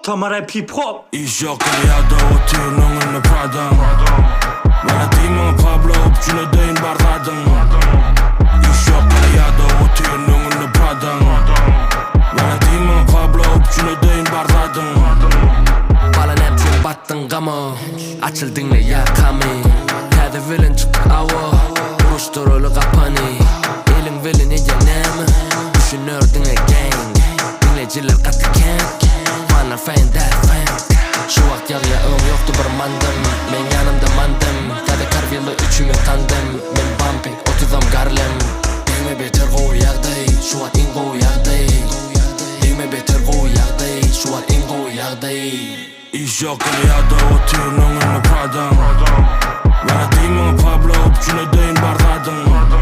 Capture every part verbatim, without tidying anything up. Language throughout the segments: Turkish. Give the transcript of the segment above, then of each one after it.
Tamara hip hop İş yok hayata oturuyor önüne Prada'm Bana değil mi Pablo öpçüne değin bardadım İş yok hayata oturuyor önüne Prada'm Bana değil mi Pablo öpçüne değin bardadım Balan hepsini battın gama Açıldın ne yakamı Kedi vilin çıktı ava Buruşturulu kapanı Elin vilin egenemi Düşünürdün e gang Dinleyiciler katı kent Fanlar fan der fan Şu vakt yarıya ön yoktu bir mandım Men yanımda mandım Tadı karviyeli üçümü tandım Men bumping otuzam garlem Deme beter go yağday Şu vakt in go yağday Deme beter go yağday Şu vakt in go yağday İş yok hayata oturuyor önüne Prada'm Bana değil mi Pablo öpçüne değin bardadım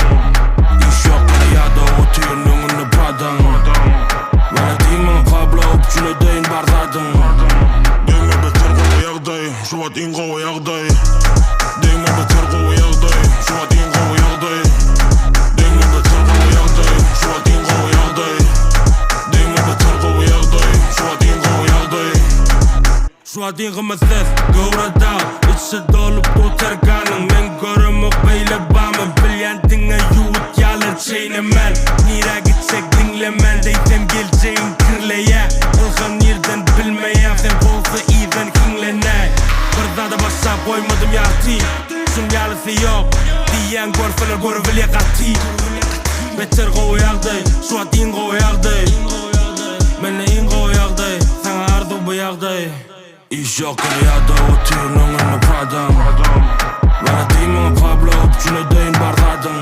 İş yok hayata oturuyor önüne Prada'm Bana değil mi Pablo öpçüne değin bardadım Deme beter go yağday Şu vakt in go yağday Deme beter go yağday Şu vakt in go yağday Deme beter go yağday Şu vakt in go yağday Deme beter go yağday Şu vakt in go yağday Şu vakt in go ses Gıvrada İçi dolup oturganın Men görümük beyle bamın Bilyendine yuğut yalı çeynemen Nira gitsek dinlemen Deysem geleceğin kirleye Ilgın yerden bilmeye Sen bolsa iyiden kinlene Bir zada başa koymadım yati Şun yalısı yok Diyen görfeler görüvil yakati Beter go yağday Şu vakt in go yağday Mene in go yağday Sana ardu bu yağday İş yok hayata oturuyor önüne Prada'm Bana değil mi Pablo öpçüne değin bardadım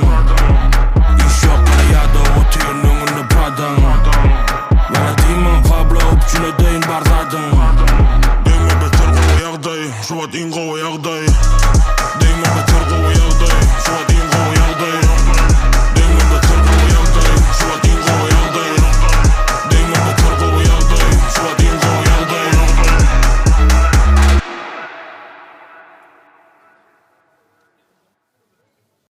İş yok hayata oturuyor önüne Prada'm Bana değil mi Pablo öpçüne değin bardadım Deme beter go yağday Şu vakt in go